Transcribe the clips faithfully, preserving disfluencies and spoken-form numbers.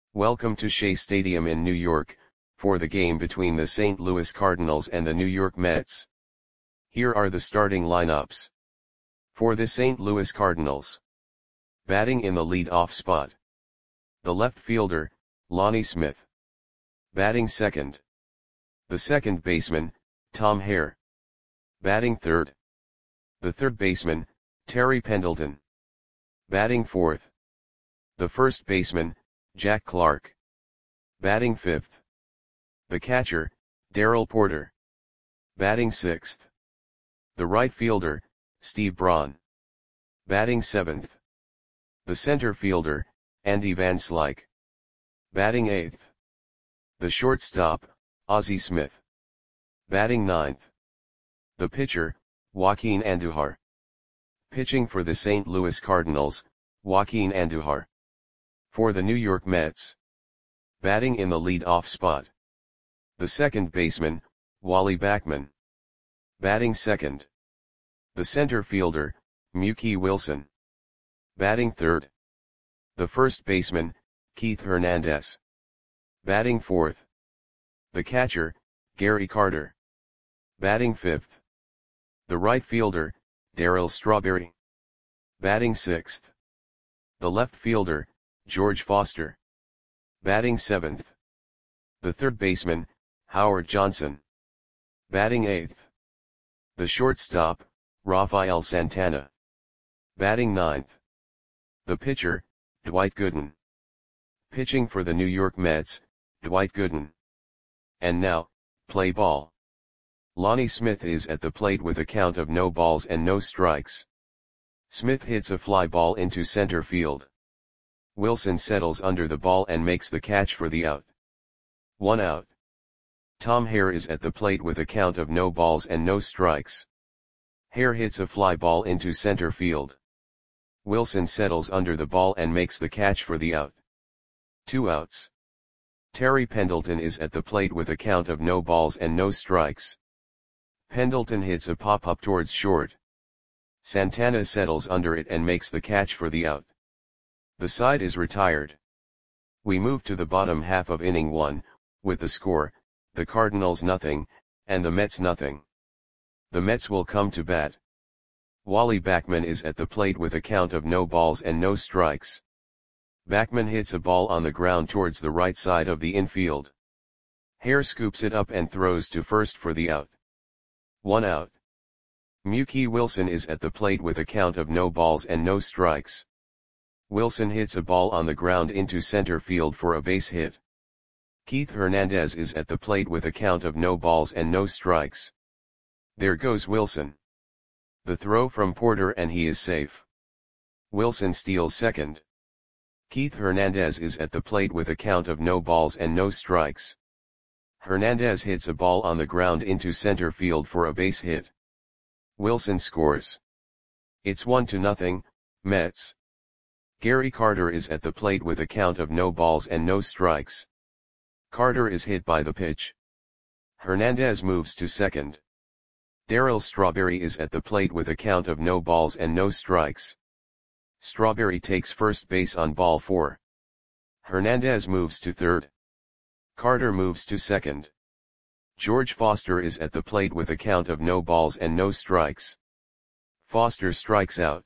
Welcome to Shea Stadium in New York, for the game between the Saint Louis Cardinals and the New York Mets. Here are the starting lineups. For the Saint Louis Cardinals. Batting in the lead-off spot. The left fielder, Lonnie Smith. Batting second. The second baseman, Tom Hare. Batting third. The third baseman, Terry Pendleton. Batting fourth. The first baseman, Jack Clark. Batting fifth. The catcher, Darrell Porter. Batting sixth. The right fielder, Steve Braun. Batting seventh. The center fielder, Andy Van Slyke. Batting eighth. The shortstop, Ozzie Smith. Batting ninth. The pitcher, Joaquin Andujar. Pitching for the Saint Louis Cardinals, Joaquin Andujar. For the New York Mets. Batting in the lead-off spot. The second baseman, Wally Backman. Batting second. The center fielder, Mookie Wilson. Batting third. The first baseman, Keith Hernandez. Batting fourth. The catcher, Gary Carter. Batting fifth. The right fielder, Darryl Strawberry. Batting sixth. The left fielder, George Foster. Batting seventh. The third baseman, Howard Johnson. Batting eighth. The shortstop, Rafael Santana. Batting ninth. The pitcher, Dwight Gooden. Pitching for the New York Mets, Dwight Gooden. And now, play ball. Lonnie Smith is at the plate with a count of no balls and no strikes. Smith hits a fly ball into center field. Wilson settles under the ball and makes the catch for the out. One out. Tom Hare is at the plate with a count of no balls and no strikes. Hare hits a fly ball into center field. Wilson settles under the ball and makes the catch for the out. Two outs. Terry Pendleton is at the plate with a count of no balls and no strikes. Pendleton hits a pop-up towards short. Santana settles under it and makes the catch for the out. The side is retired. We move to the bottom half of inning one, with the score, the Cardinals nothing, and the Mets nothing. The Mets will come to bat. Wally Backman is at the plate with a count of no balls and no strikes. Backman hits a ball on the ground towards the right side of the infield. Hare scoops it up and throws to first for the out. One out. Mookie Wilson is at the plate with a count of no balls and no strikes. Wilson hits a ball on the ground into center field for a base hit. Keith Hernandez is at the plate with a count of no balls and no strikes. There goes Wilson. The throw from Porter and he is safe. Wilson steals second. Keith Hernandez is at the plate with a count of no balls and no strikes. Hernandez hits a ball on the ground into center field for a base hit. Wilson scores. It's one to nothing, Mets. Gary Carter is at the plate with a count of no balls and no strikes. Carter is hit by the pitch. Hernandez moves to second. Darryl Strawberry is at the plate with a count of no balls and no strikes. Strawberry takes first base on ball four. Hernandez moves to third. Carter moves to second. George Foster is at the plate with a count of no balls and no strikes. Foster strikes out.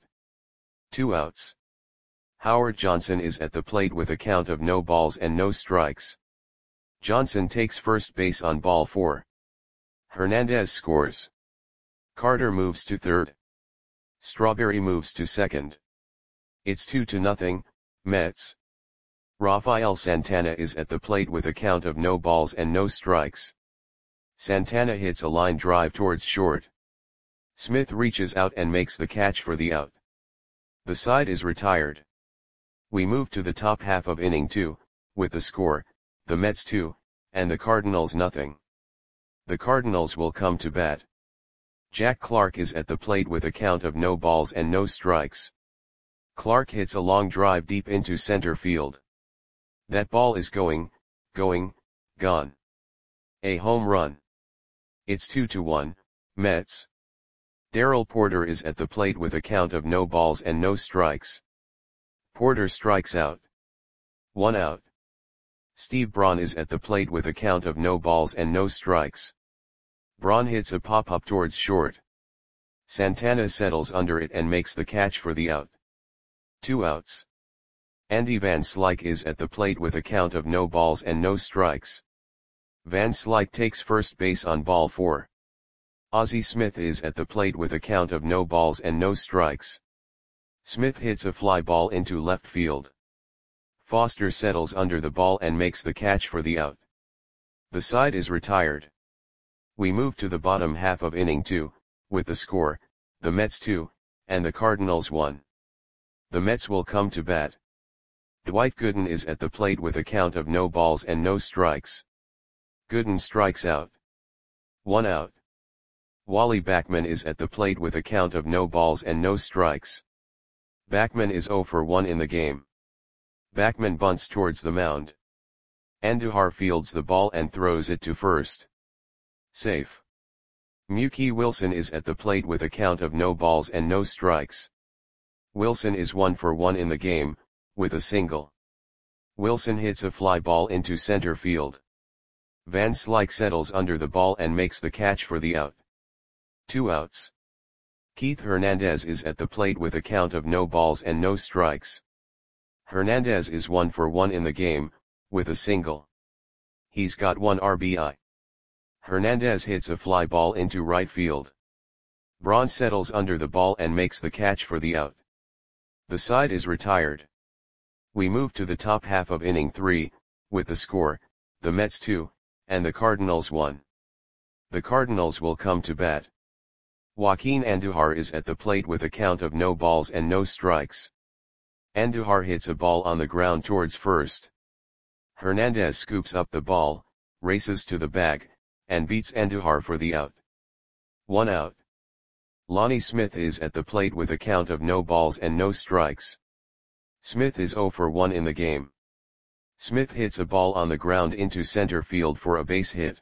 Two outs. Howard Johnson is at the plate with a count of no balls and no strikes. Johnson takes first base on ball four. Hernandez scores. Carter moves to third. Strawberry moves to second. It's two to nothing, Mets. Rafael Santana is at the plate with a count of no balls and no strikes. Santana hits a line drive towards short. Smith reaches out and makes the catch for the out. The side is retired. We move to the top half of inning two, with the score, the Mets two, and the Cardinals nothing. The Cardinals will come to bat. Jack Clark is at the plate with a count of no balls and no strikes. Clark hits a long drive deep into center field. That ball is going, going, gone. A home run. It's two to one, Mets. Darrell Porter is at the plate with a count of no balls and no strikes. Porter strikes out. One out. Steve Braun is at the plate with a count of no balls and no strikes. Braun hits a pop-up towards short. Santana settles under it and makes the catch for the out. Two outs. Andy Van Slyke is at the plate with a count of no balls and no strikes. Van Slyke takes first base on ball four. Ozzie Smith is at the plate with a count of no balls and no strikes. Smith hits a fly ball into left field. Foster settles under the ball and makes the catch for the out. The side is retired. We move to the bottom half of inning two, with the score, the Mets two, and the Cardinals one. The Mets will come to bat. Dwight Gooden is at the plate with a count of no balls and no strikes. Gooden strikes out. One out. Wally Backman is at the plate with a count of no balls and no strikes. Backman is oh for one in the game. Backman bunts towards the mound. Andujar fields the ball and throws it to first. Safe. Mookie Wilson is at the plate with a count of no balls and no strikes. Wilson is one for one in the game, with a single. Wilson hits a fly ball into center field. Van Slyke settles under the ball and makes the catch for the out. Two outs. Keith Hernandez is at the plate with a count of no balls and no strikes. Hernandez is one for one in the game, with a single. He's got one R B I. Hernandez hits a fly ball into right field. Braun settles under the ball and makes the catch for the out. The side is retired. We move to the top half of inning three, with the score, the Mets two, and the Cardinals one. The Cardinals will come to bat. Joaquin Andujar is at the plate with a count of no balls and no strikes. Andujar hits a ball on the ground towards first. Hernandez scoops up the ball, races to the bag, and beats Andujar for the out. One out. Lonnie Smith is at the plate with a count of no balls and no strikes. Smith is oh for one in the game. Smith hits a ball on the ground into center field for a base hit.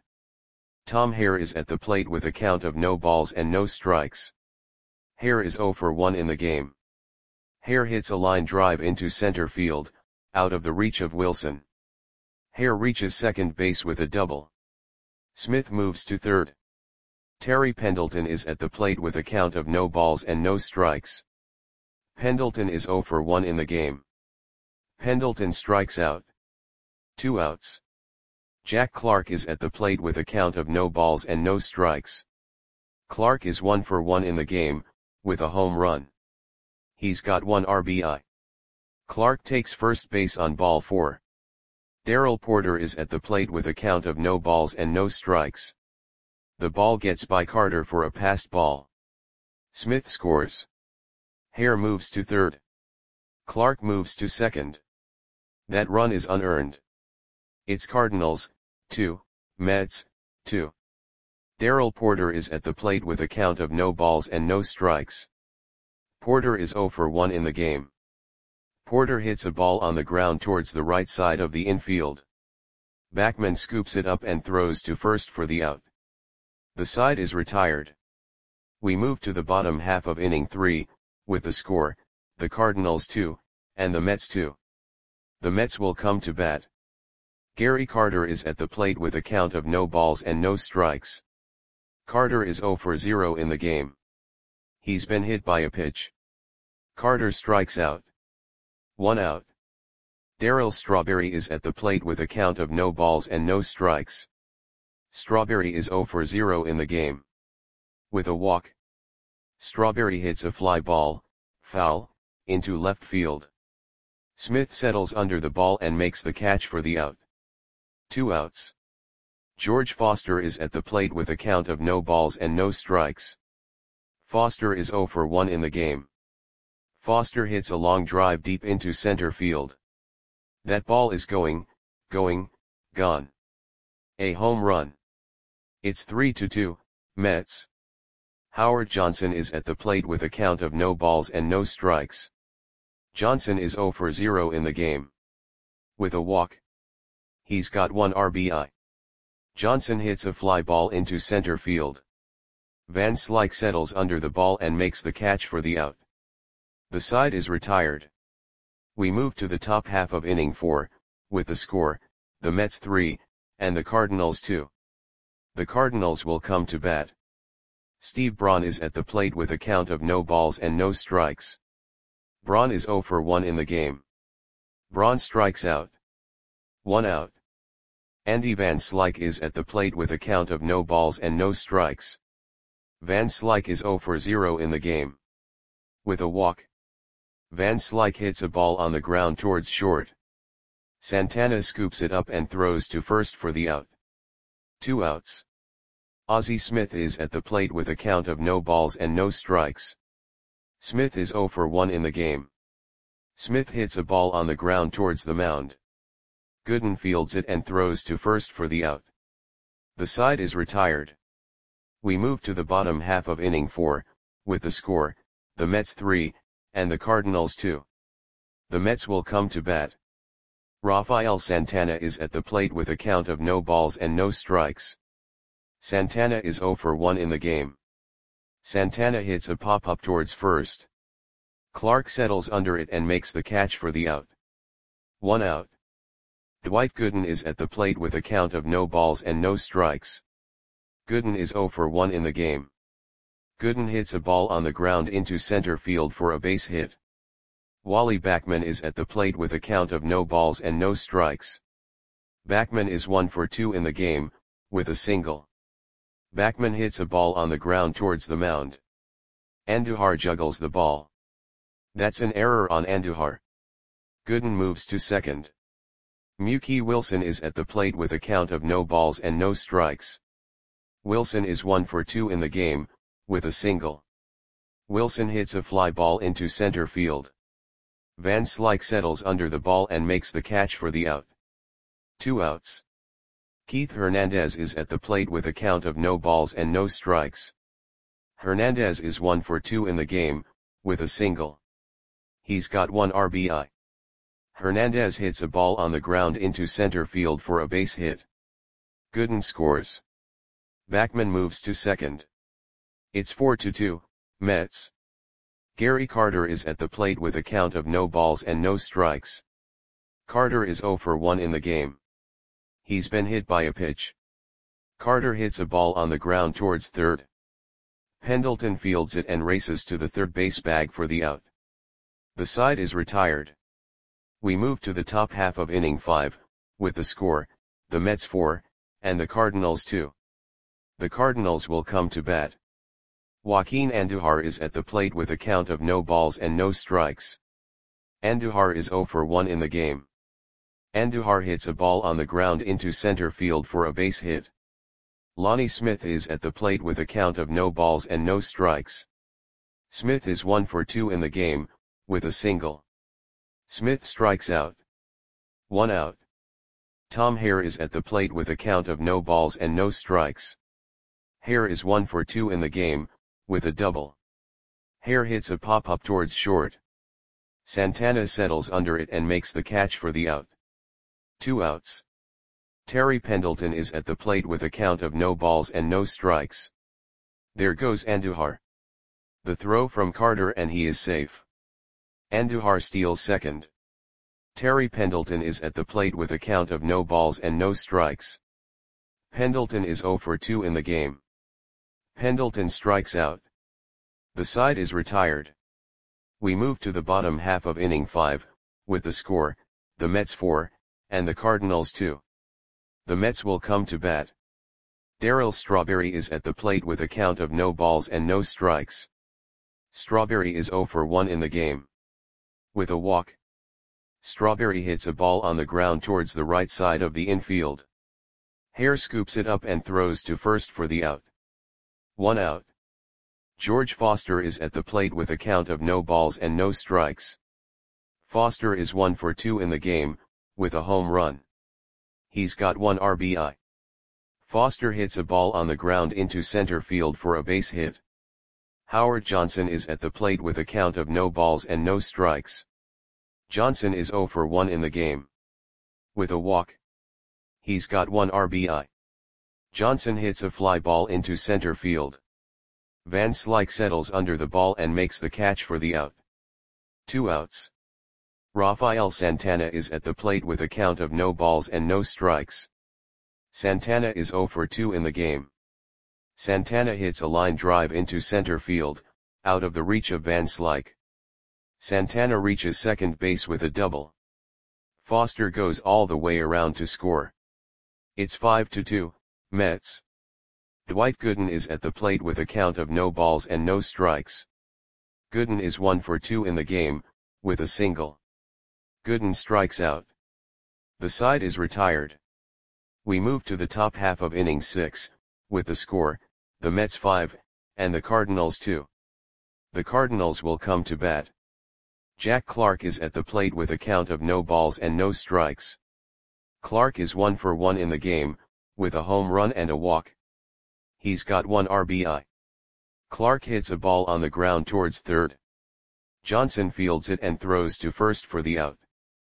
Tom Hare is at the plate with a count of no balls and no strikes. Hare is oh for one in the game. Hare hits a line drive into center field, out of the reach of Wilson. Hare reaches second base with a double. Smith moves to third. Terry Pendleton is at the plate with a count of no balls and no strikes. Pendleton is oh for one in the game. Pendleton strikes out. Two outs. Jack Clark is at the plate with a count of no balls and no strikes. Clark is one for one in the game, with a home run. He's got one R B I. Clark takes first base on ball four. Darrell Porter is at the plate with a count of no balls and no strikes. The ball gets by Carter for a passed ball. Smith scores. Hare moves to third. Clark moves to second. That run is unearned. It's Cardinals, two, Mets, two. Darrell Porter is at the plate with a count of no balls and no strikes. Porter is oh for one in the game. Porter hits a ball on the ground towards the right side of the infield. Backman scoops it up and throws to first for the out. The side is retired. We move to the bottom half of inning three, with the score, the Cardinals two, and the Mets two. The Mets will come to bat. Gary Carter is at the plate with a count of no balls and no strikes. Carter is oh for zero in the game. He's been hit by a pitch. Carter strikes out. One out. Darryl Strawberry is at the plate with a count of no balls and no strikes. Strawberry is oh for zero in the game. With a walk. Strawberry hits a fly ball, foul, into left field. Smith settles under the ball and makes the catch for the out. Two outs. George Foster is at the plate with a count of no balls and no strikes. Foster is oh for one in the game. Foster hits a long drive deep into center field. That ball is going, going, gone. A home run. It's three to two, Mets. Howard Johnson is at the plate with a count of no balls and no strikes. Johnson is oh for zero in the game. With a walk. He's got one R B I. Johnson hits a fly ball into center field. Van Slyke settles under the ball and makes the catch for the out. The side is retired. We move to the top half of inning four, with the score, the Mets three, and the Cardinals two. The Cardinals will come to bat. Steve Braun is at the plate with a count of no balls and no strikes. Braun is zero for one in the game. Braun strikes out. One out. Andy Van Slyke is at the plate with a count of no balls and no strikes. Van Slyke is zero for zero in the game. With a walk. Van Slyke hits a ball on the ground towards short. Santana scoops it up and throws to first for the out. Two outs. Ozzie Smith is at the plate with a count of no balls and no strikes. Smith is zero for one in the game. Smith hits a ball on the ground towards the mound. Gooden fields it and throws to first for the out. The side is retired. We move to the bottom half of inning four, with the score, the Mets three, and the Cardinals two. The Mets will come to bat. Rafael Santana is at the plate with a count of no balls and no strikes. Santana is zero for one in the game. Santana hits a pop-up towards first. Clark settles under it and makes the catch for the out. One out. Dwight Gooden is at the plate with a count of no balls and no strikes. Gooden is zero for one in the game. Gooden hits a ball on the ground into center field for a base hit. Wally Backman is at the plate with a count of no balls and no strikes. Backman is one for two in the game, with a single. Backman hits a ball on the ground towards the mound. Andujar juggles the ball. That's an error on Andujar. Gooden moves to second. Mookie Wilson is at the plate with a count of no balls and no strikes. Wilson is one for two in the game, with a single. Wilson hits a fly ball into center field. Van Slyke settles under the ball and makes the catch for the out. Two outs. Keith Hernandez is at the plate with a count of no balls and no strikes. Hernandez is one for two in the game, with a single. He's got one R B I. Hernandez hits a ball on the ground into center field for a base hit. Gooden scores. Backman moves to second. It's four to two, Mets. Gary Carter is at the plate with a count of no balls and no strikes. Carter is zero for one in the game. He's been hit by a pitch. Carter hits a ball on the ground towards third. Pendleton fields it and races to the third base bag for the out. The side is retired. We move to the top half of inning five, with the score, the Mets four, and the Cardinals two. The Cardinals will come to bat. Joaquin Andujar is at the plate with a count of no balls and no strikes. Andujar is zero for one in the game. Andujar hits a ball on the ground into center field for a base hit. Lonnie Smith is at the plate with a count of no balls and no strikes. Smith is one for two in the game, with a single. Smith strikes out. One out. Tom Hare is at the plate with a count of no balls and no strikes. Hare is one for two in the game, with a double. Hare hits a pop-up towards short. Santana settles under it and makes the catch for the out. Two outs. Terry Pendleton is at the plate with a count of no balls and no strikes. There goes Andujar. The throw from Carter and he is safe. Andujar steals second. Terry Pendleton is at the plate with a count of no balls and no strikes. Pendleton is zero for two in the game. Pendleton strikes out. The side is retired. We move to the bottom half of inning five, with the score, the Mets four, and the Cardinals two. The Mets will come to bat. Darryl Strawberry is at the plate with a count of no balls and no strikes. Strawberry is zero for one in the game. With a walk. Strawberry hits a ball on the ground towards the right side of the infield. Hare scoops it up and throws to first for the out. One out. George Foster is at the plate with a count of no balls and no strikes. Foster is one for two in the game, with a home run. He's got one R B I. Foster hits a ball on the ground into center field for a base hit. Howard Johnson is at the plate with a count of no balls and no strikes. Johnson is zero for one in the game. With a walk. He's got one R B I. Johnson hits a fly ball into center field. Van Slyke settles under the ball and makes the catch for the out. Two outs. Rafael Santana is at the plate with a count of no balls and no strikes. Santana is zero for two in the game. Santana hits a line drive into center field, out of the reach of Van Slyke. Santana reaches second base with a double. Foster goes all the way around to score. It's five to two, Mets. Dwight Gooden is at the plate with a count of no balls and no strikes. Gooden is one for two in the game, with a single. Gooden strikes out. The side is retired. We move to the top half of inning six, with the score, the Mets five, and the Cardinals two. The Cardinals will come to bat. Jack Clark is at the plate with a count of no balls and no strikes. Clark is one for one in the game, with a home run and a walk. He's got one R B I. Clark hits a ball on the ground towards third. Johnson fields it and throws to first for the out.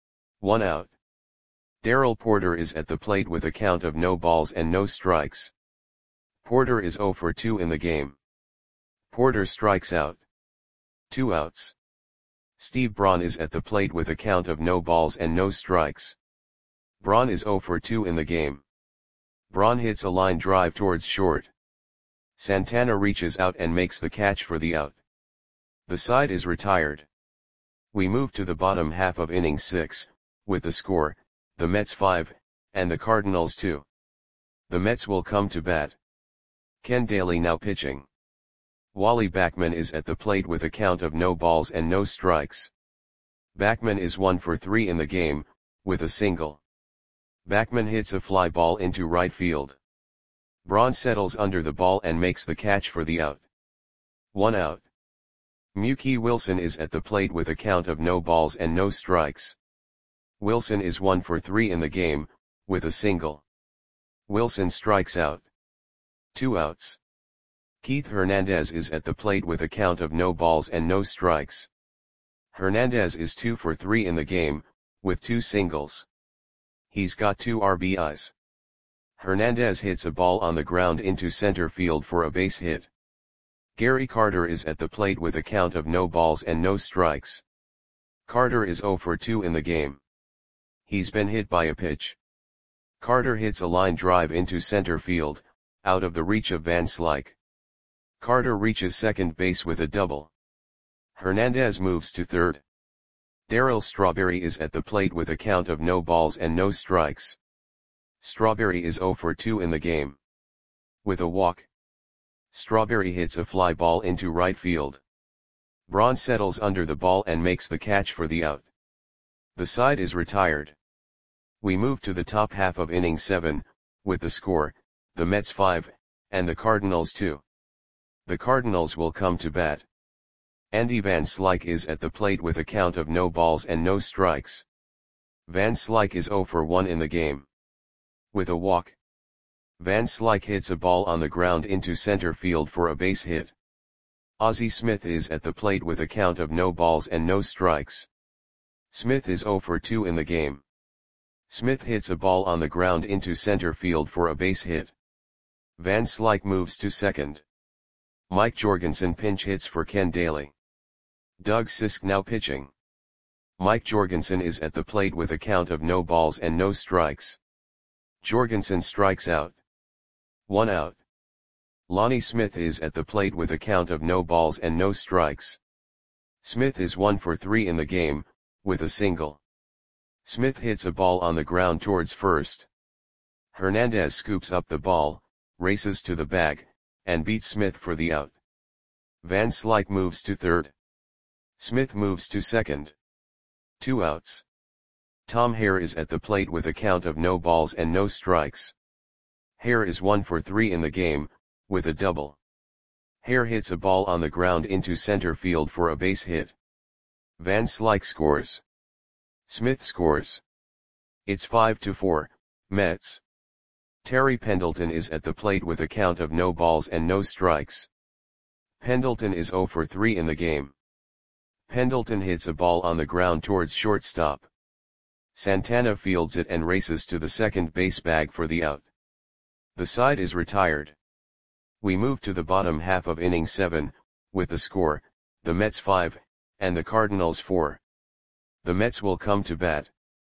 One out. Darrell Porter is at the plate with a count of no balls and no strikes. Porter is zero for two in the game. Porter strikes out. Two outs. Steve Braun is at the plate with a count of no balls and no strikes. Braun is zero for two in the game. Braun hits a line drive towards short. Santana reaches out and makes the catch for the out. The side is retired. We move to the bottom half of inning six, with the score, the Mets five, and the Cardinals two. The Mets will come to bat. Ken Dayley now pitching. Wally Backman is at the plate with a count of no balls and no strikes. Backman is one for three in the game, with a single. Backman hits a fly ball into right field. Braun settles under the ball and makes the catch for the out. One out. Mookie Wilson is at the plate with a count of no balls and no strikes. Wilson is one for three in the game, with a single. Wilson strikes out. Two outs. Keith Hernandez is at the plate with a count of no balls and no strikes. Hernandez is two for three in the game, with two singles. He's got two R B Is. Hernandez hits a ball on the ground into center field for a base hit. Gary Carter is at the plate with a count of no balls and no strikes. Carter is zero for two in the game. He's been hit by a pitch. Carter hits a line drive into center field, out of the reach of Van Slyke. Carter reaches second base with a double. Hernandez moves to third. Darryl Strawberry is at the plate with a count of no balls and no strikes. Strawberry is zero for two in the game. With a walk. Strawberry hits a fly ball into right field. Braun settles under the ball and makes the catch for the out. The side is retired. We move to the top half of inning seven, with the score, the Mets five, and the Cardinals two. The Cardinals will come to bat. Andy Van Slyke is at the plate with a count of no balls and no strikes. Van Slyke is zero for one in the game. With a walk. Van Slyke hits a ball on the ground into center field for a base hit. Ozzie Smith is at the plate with a count of no balls and no strikes. Smith is zero for two in the game. Smith hits a ball on the ground into center field for a base hit. Van Slyke moves to second. Mike Jorgensen pinch hits for Ken Dayley. Doug Sisk now pitching. Mike Jorgensen is at the plate with a count of no balls and no strikes. Jorgensen strikes out. One out. Lonnie Smith is at the plate with a count of no balls and no strikes. Smith is one for three in the game, with a single. Smith hits a ball on the ground towards first. Hernandez scoops up the ball, races to the bag, and beats Smith for the out. Van Slyke moves to third. Smith moves to second. Two outs. Tom Hare is at the plate with a count of no balls and no strikes. Hare is one for three in the game, with a double. Hare hits a ball on the ground into center field for a base hit. Van Slyke scores. Smith scores. It's five to four, Mets. Terry Pendleton is at the plate with a count of no balls and no strikes. Pendleton is zero for three in the game. Pendleton hits a ball on the ground towards shortstop. Santana fields it and races to the second base bag for the out. The side is retired. We move to the bottom half of inning seven, with the score, the Mets five, and the Cardinals four. The Mets will come to bat.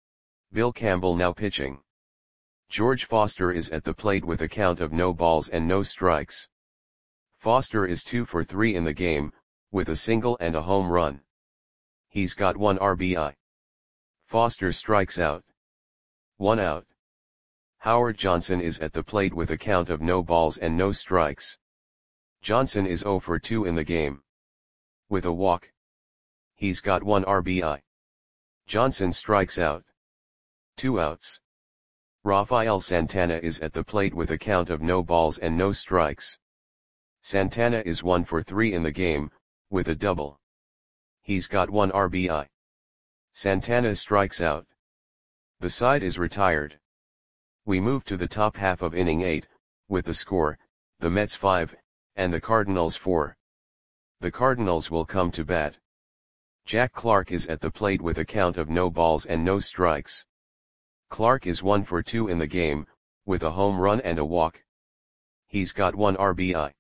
Bill Campbell now pitching. George Foster is at the plate with a count of no balls and no strikes. Foster is two for three in the game, with a single and a home run. He's got one R B I. Foster strikes out. One out. Howard Johnson is at the plate with a count of no balls and no strikes. Johnson is zero for two in the game. With a walk. He's got one R B I. Johnson strikes out. Two outs. Rafael Santana is at the plate with a count of no balls and no strikes. Santana is one for three in the game, with a double. He's got one R B I. Santana strikes out. The side is retired. We move to the top half of inning eight, with the score, the Mets five, and the Cardinals four. The Cardinals will come to bat. Jack Clark is at the plate with a count of no balls and no strikes. Clark is one for two in the game, with a home run and a walk. He's got one R B I.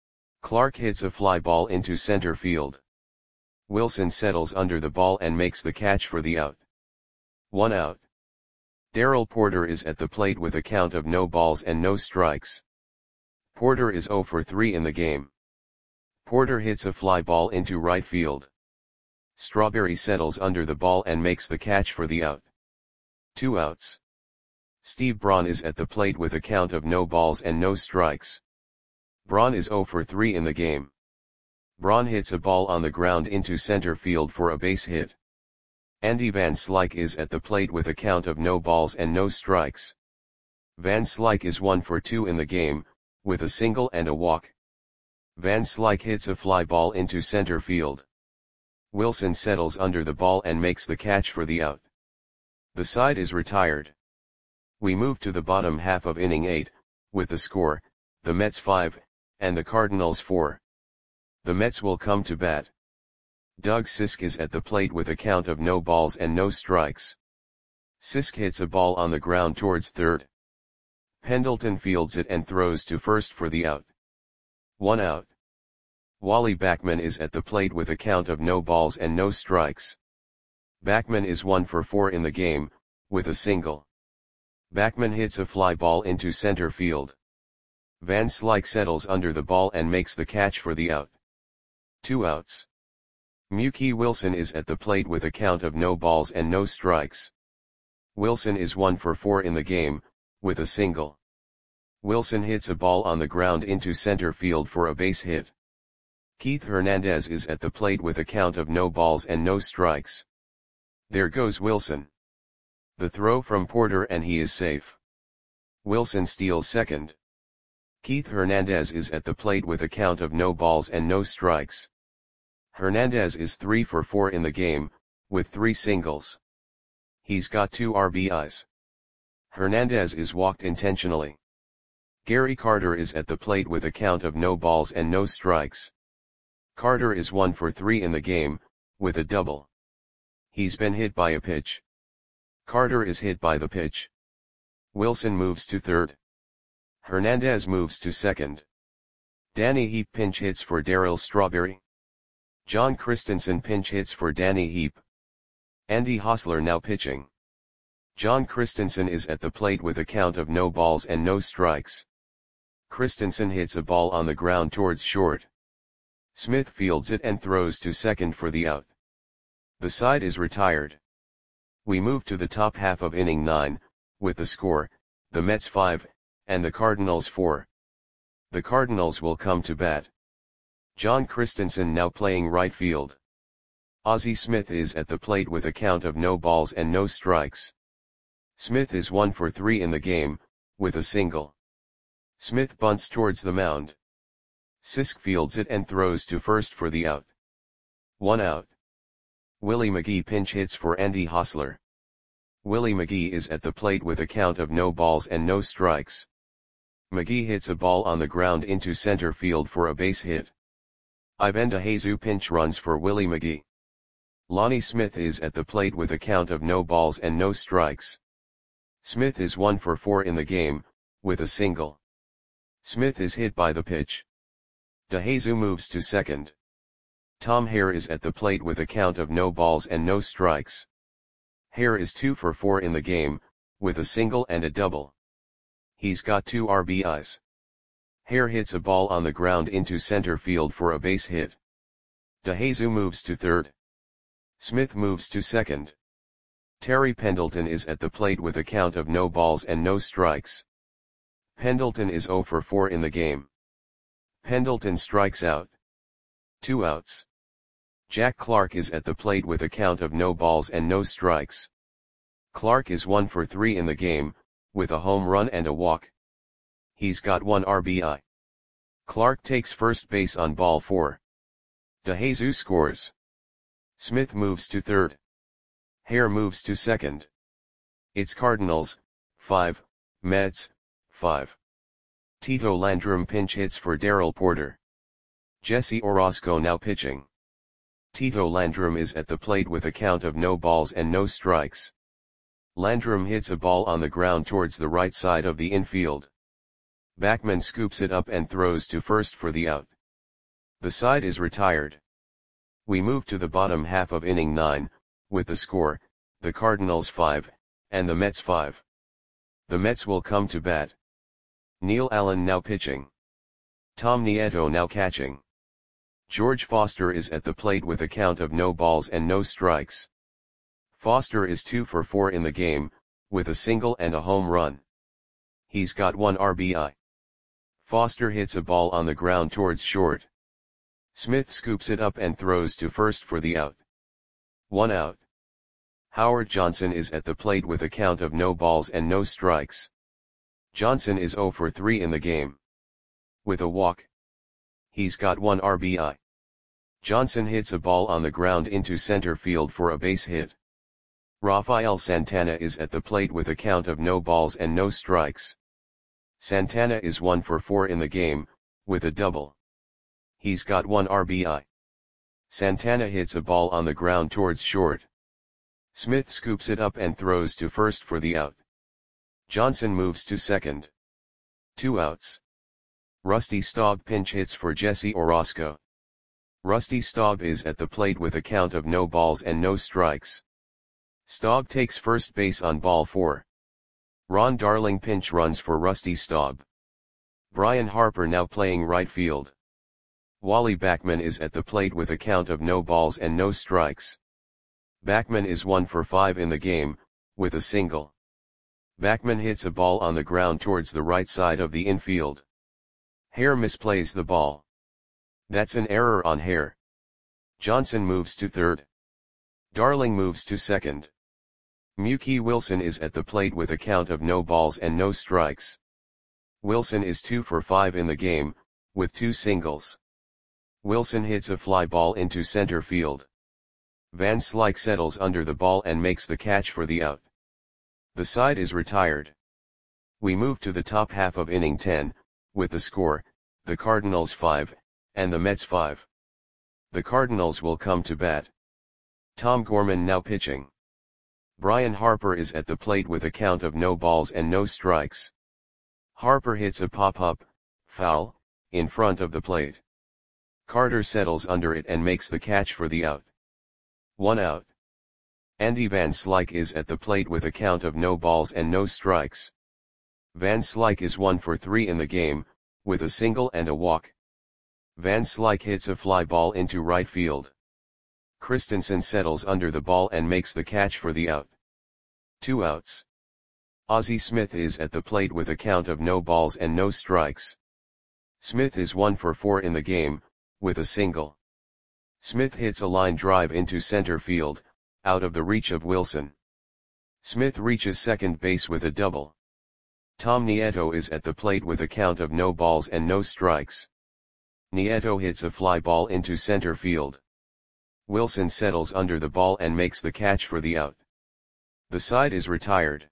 Clark hits a fly ball into center field. Wilson settles under the ball and makes the catch for the out. One out. Darrell Porter is at the plate with a count of no balls and no strikes. Porter is zero for three in the game. Porter hits a fly ball into right field. Strawberry settles under the ball and makes the catch for the out. Two outs. Steve Braun is at the plate with a count of no balls and no strikes. Braun is zero for three in the game. Braun hits a ball on the ground into center field for a base hit. Andy Van Slyke is at the plate with a count of no balls and no strikes. Van Slyke is one for two in the game, with a single and a walk. Van Slyke hits a fly ball into center field. Wilson settles under the ball and makes the catch for the out. The side is retired. We move to the bottom half of inning eight, with the score, the Mets five, and the Cardinals four. The Mets will come to bat. Doug Sisk is at the plate with a count of no balls and no strikes. Sisk hits a ball on the ground towards third. Pendleton fields it and throws to first for the out. One out. Wally Backman is at the plate with a count of no balls and no strikes. Backman is one for four in the game, with a single. Backman hits a fly ball into center field. Van Slyke settles under the ball and makes the catch for the out. Two outs. Mookie Wilson is at the plate with a count of no balls and no strikes. Wilson is one for four in the game, with a single. Wilson hits a ball on the ground into center field for a base hit. Keith Hernandez is at the plate with a count of no balls and no strikes. There goes Wilson. The throw from Porter and he is safe. Wilson steals second. Keith Hernandez is at the plate with a count of no balls and no strikes. Hernandez is three for four in the game, with three singles. He's got two R B Is. Hernandez is walked intentionally. Gary Carter is at the plate with a count of no balls and no strikes. Carter is one for three in the game, with a double. He's been hit by a pitch. Carter is hit by the pitch. Wilson moves to third. Hernandez moves to second. Danny Heap pinch hits for Darryl Strawberry. John Christensen pinch hits for Danny Heap. Andy Hosler now pitching. John Christensen is at the plate with a count of no balls and no strikes. Christensen hits a ball on the ground towards short. Smith fields it and throws to second for the out. The side is retired. We move to the top half of inning nine, with the score, the Mets five, and the Cardinals four. The Cardinals will come to bat. John Christensen now playing right field. Ozzie Smith is at the plate with a count of no balls and no strikes. Smith is one for three in the game, with a single. Smith bunts towards the mound. Sisk fields it and throws to first for the out. One out. Willie McGee pinch hits for Andy Hosler. Willie McGee is at the plate with a count of no balls and no strikes. McGee hits a ball on the ground into center field for a base hit. Ivan DeJesus pinch runs for Willie McGee. Lonnie Smith is at the plate with a count of no balls and no strikes. Smith is one for four in the game, with a single. Smith is hit by the pitch. DeJesus moves to second. Tom Hare is at the plate with a count of no balls and no strikes. Hare is two for four in the game, with a single and a double. He's got two R B Is. Hare hits a ball on the ground into center field for a base hit. DeJesus moves to third. Smith moves to second. Terry Pendleton is at the plate with a count of no balls and no strikes. Pendleton is zero for four in the game. Pendleton strikes out. Two outs. Jack Clark is at the plate with a count of no balls and no strikes. Clark is one for three in the game, with a home run and a walk. He's got one R B I. Clark takes first base on ball four. DeJesus scores. Smith moves to third. Hare moves to second. It's Cardinals, five, Mets, five. Tito Landrum pinch hits for Darrell Porter. Jesse Orosco now pitching. Tito Landrum is at the plate with a count of no balls and no strikes. Landrum hits a ball on the ground towards the right side of the infield. Backman scoops it up and throws to first for the out. The side is retired. We move to the bottom half of inning nine, with the score, the Cardinals five, and the Mets five. The Mets will come to bat. Neil Allen now pitching. Tom Nieto now catching. George Foster is at the plate with a count of no balls and no strikes. Foster is two for four in the game, with a single and a home run. He's got one R B I. Foster hits a ball on the ground towards short. Smith scoops it up and throws to first for the out. One out. Howard Johnson is at the plate with a count of no balls and no strikes. Johnson is zero for three in the game. With a walk. He's got one R B I. Johnson hits a ball on the ground into center field for a base hit. Rafael Santana is at the plate with a count of no balls and no strikes. Santana is one for four in the game, with a double. He's got one R B I. Santana hits a ball on the ground towards short. Smith scoops it up and throws to first for the out. Johnson moves to second. Two outs. Rusty Staub pinch hits for Jesse Orosco. Rusty Staub is at the plate with a count of no balls and no strikes. Staub takes first base on ball four. Ron Darling pinch runs for Rusty Staub. Brian Harper now playing right field. Wally Backman is at the plate with a count of no balls and no strikes. Backman is one for five in the game, with a single. Backman hits a ball on the ground towards the right side of the infield. Hare misplays the ball. That's an error on Hare. Johnson moves to third. Darling moves to second. Mookie Wilson is at the plate with a count of no balls and no strikes. Wilson is two for five in the game, with two singles. Wilson hits a fly ball into center field. Van Slyke settles under the ball and makes the catch for the out. The side is retired. We move to the top half of inning ten, with the score, the Cardinals five, and the Mets five. The Cardinals will come to bat. Tom Gorman now pitching. Brian Harper is at the plate with a count of no balls and no strikes. Harper hits a pop-up, foul, in front of the plate. Carter settles under it and makes the catch for the out. One out. Andy Van Slyke is at the plate with a count of no balls and no strikes. Van Slyke is one for three in the game, with a single and a walk. Van Slyke hits a fly ball into right field. Christensen settles under the ball and makes the catch for the out. Two outs. Ozzie Smith is at the plate with a count of no balls and no strikes. Smith is one for four in the game, with a single. Smith hits a line drive into center field, out of the reach of Wilson. Smith reaches second base with a double. Tom Nieto is at the plate with a count of no balls and no strikes. Nieto hits a fly ball into center field. Wilson settles under the ball and makes the catch for the out. The side is retired.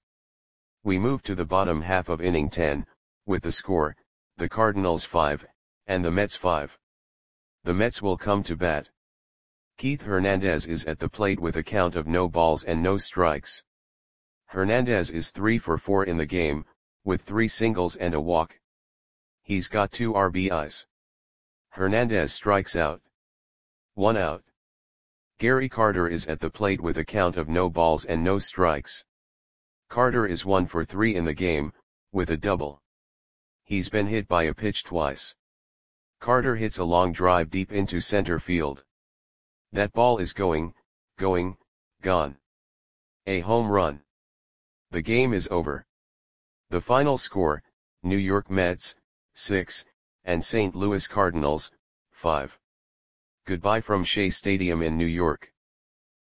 We move to the bottom half of inning ten, with the score, the Cardinals five, and the Mets five. The Mets will come to bat. Keith Hernandez is at the plate with a count of no balls and no strikes. Hernandez is three for four in the game, with three singles and a walk. He's got two R B Is. Hernandez strikes out. One out. Gary Carter is at the plate with a count of no balls and no strikes. Carter is one for three in the game, with a double. He's been hit by a pitch twice. Carter hits a long drive deep into center field. That ball is going, going, gone. A home run. The game is over. The final score, New York Mets, six, and Saint Louis Cardinals, five. Goodbye from Shea Stadium in New York.